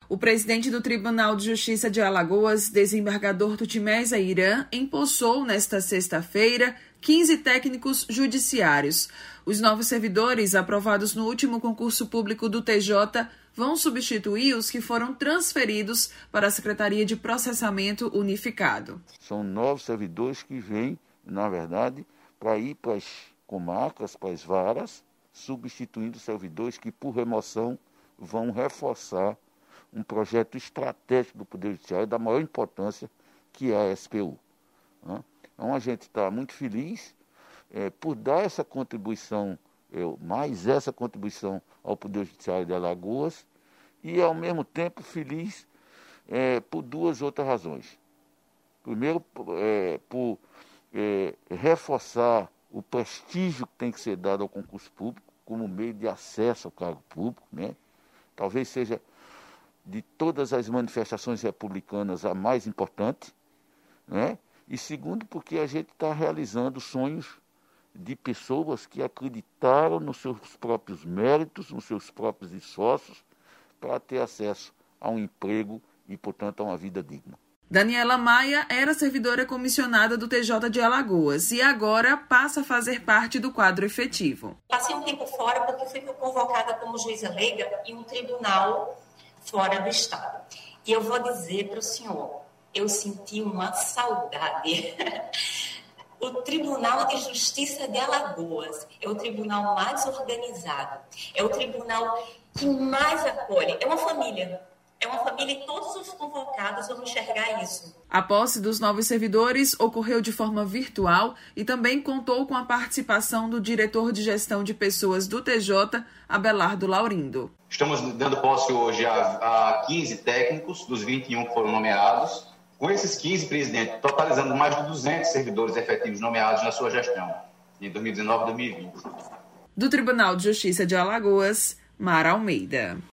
O presidente do Tribunal de Justiça de Alagoas, desembargador Tutimés Airã, empossou nesta sexta-feira 15 técnicos judiciários. Os novos servidores, aprovados no último concurso público do TJ, vão substituir os que foram transferidos para a Secretaria de Processamento Unificado. São novos servidores que vêm, na verdade, para ir para as comarcas, para as varas, substituindo servidores que, por remoção, vão reforçar um projeto estratégico do Poder Judiciário da maior importância, que é a SPU. Então, a gente está muito feliz por dar essa contribuição, mais essa contribuição ao Poder Judiciário de Alagoas e, ao mesmo tempo, feliz por duas outras razões. Primeiro, por reforçar o prestígio que tem que ser dado ao concurso público como meio de acesso ao cargo público, né? Talvez seja, de todas as manifestações republicanas, a mais importante, né? E segundo, porque a gente está realizando sonhos de pessoas que acreditaram nos seus próprios méritos, nos seus próprios esforços, para ter acesso a um emprego e, portanto, a uma vida digna. Daniela Maia era servidora comissionada do TJ de Alagoas e agora passa a fazer parte do quadro efetivo. Passei um tempo fora porque fui convocada como juíza leiga em um tribunal fora do estado. E eu vou dizer para o senhor, eu senti uma saudade. O Tribunal de Justiça de Alagoas é o tribunal mais organizado, é o tribunal que mais acolhe, é uma família. É uma família e todos os convocados vão enxergar isso. A posse dos novos servidores ocorreu de forma virtual e também contou com a participação do diretor de gestão de pessoas do TJ, Abelardo Laurindo. Estamos dando posse hoje a 15 técnicos, dos 21 que foram nomeados. Com esses 15, presidente, totalizando mais de 200 servidores efetivos nomeados na sua gestão, em 2019 e 2020. Do Tribunal de Justiça de Alagoas, Mara Almeida.